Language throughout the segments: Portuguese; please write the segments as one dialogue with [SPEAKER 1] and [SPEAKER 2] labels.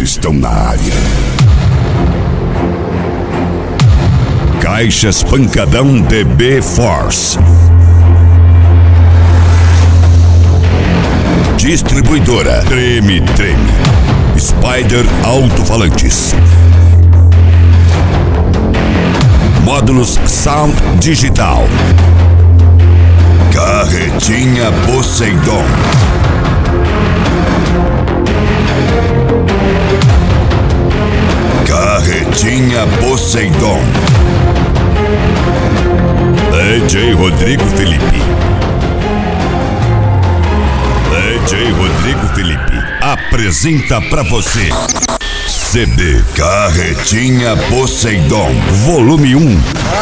[SPEAKER 1] estão na área. Caixas Pancadão DB Force. Distribuidora Treme Treme. Spider Alto-Falantes. Módulos Sound Digital. Carretinha Poseidon. Carretinha Poseidon. DJ Rodrigo Felipe. DJ Rodrigo Felipe apresenta pra você CD Carretinha Poseidon Volume 1.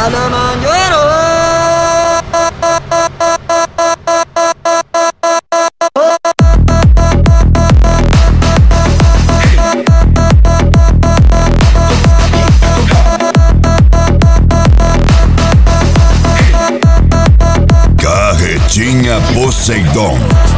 [SPEAKER 1] Carretinha Poseidon.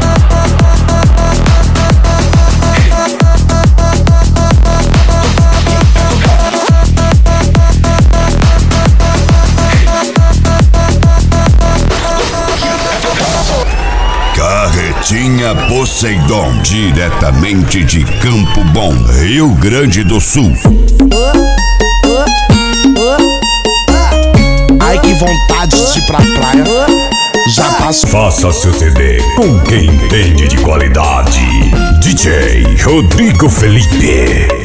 [SPEAKER 1] Carretinha Poseidon, diretamente de Campo Bom, Rio Grande do Sul.
[SPEAKER 2] Ai, que vontade de ir pra praia. Já passo.
[SPEAKER 3] Faça seu CD com quem entende de qualidade. DJ Rodrigo Felipe.